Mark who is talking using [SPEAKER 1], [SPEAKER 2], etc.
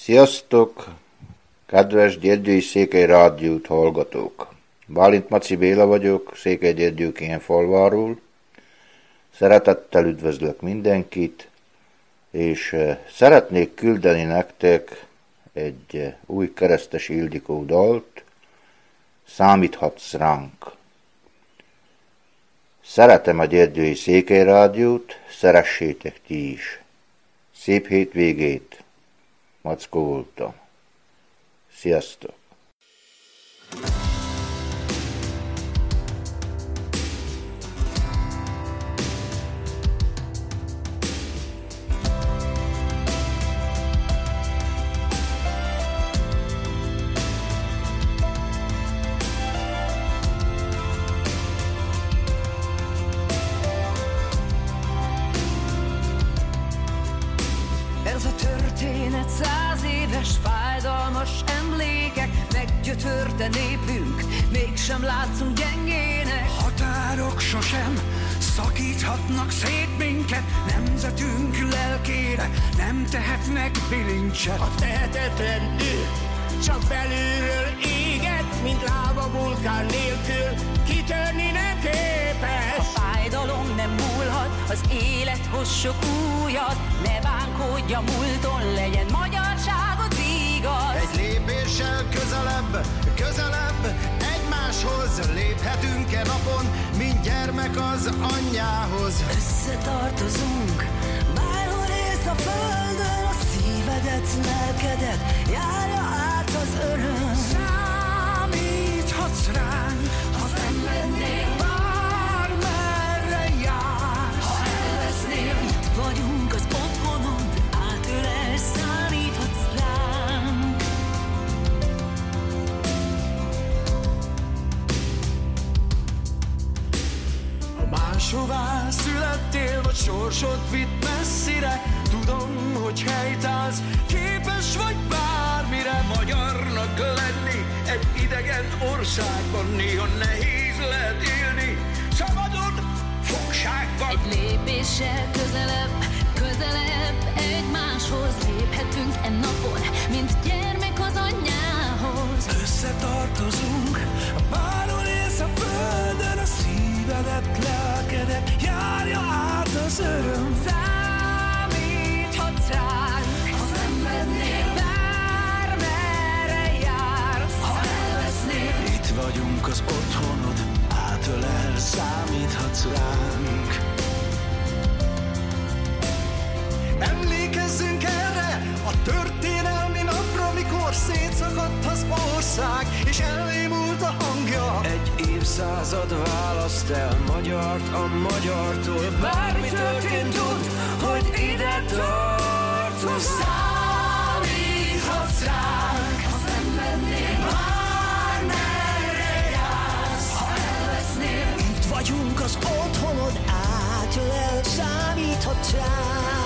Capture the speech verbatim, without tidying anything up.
[SPEAKER 1] Sziasztok, kedves Gyergyői-Székely rádiót hallgatók! Bálint Maci Béla vagyok, Székelygyergyőkén falváról. Szeretettel üdvözlök mindenkit, és szeretnék küldeni nektek egy új Keresztes Ildikó dalt, Számíthatsz ránk. Szeretem a Gyergyői-Székely rádiót, szeressétek ti is. Szép hétvégét! Mackó voltam. Sziasztok!
[SPEAKER 2] Ez a történet száz éves fájdalmas emlékek, meggyötörte népünk, mégsem látszunk gyengének.
[SPEAKER 3] Határok sosem szakíthatnak szét minket, nemzetünk lelkére nem tehetnek bilincset.
[SPEAKER 4] A tehetetlen ő csak belülről éget, mint láva vulkán nélkül kitörni nem képes.
[SPEAKER 2] A fájdalom nem múlhat, az élet hoz sok újat, ne bánkodj a múlton, legyen magyarságot igaz.
[SPEAKER 3] Egy lépéssel közelebb, közelebb egymáshoz léphetünk-e napon, mint gyermek az anyjához.
[SPEAKER 2] Összetartozunk, bárhol élsz a földön, a szívedet, lelkedet járja át az öröm.
[SPEAKER 3] Számíthatsz ránk,
[SPEAKER 2] Ha szenvednél,
[SPEAKER 3] bármerre jársz.
[SPEAKER 2] ha elvesznél, itt vagyunk az otthonod, átölel, számíthatsz ránk.
[SPEAKER 3] Ha máshová születtél, vagy sorsod vitt messzire, tudom, hogy helytállsz, képes vagy bármire.
[SPEAKER 5] Magyarnak lenni egy idegen országban néha nehéz lehet élni, szabadon, fogságban.
[SPEAKER 2] Egy lépéssel közelebb, közelebb egymáshoz léphetünk e napon, mint gyermek az anyjához.
[SPEAKER 3] Összetartozunk, bárhol élsz a földön, a szívedet, lelkedet járja át az öröm.
[SPEAKER 2] Számíthatsz ránk, ha szenvednél, bármerre jársz, ha elvesznél.
[SPEAKER 3] Itt vagyunk az otthonod, átölel, számíthatsz ránk. Emlékezzünk erre a történelmi napra, mikor szétszakadt az ország, és elnémult a hangja. Egy évszázad választ el magyart a magyartól. Bármi történt, tudd, hogy ide tartozz.
[SPEAKER 2] Számíthatsz ránk, ha szenvednél, bármerre jársz, ha elvesznél.
[SPEAKER 3] Itt vagyunk az otthonod, átölel, számíthatsz ránk.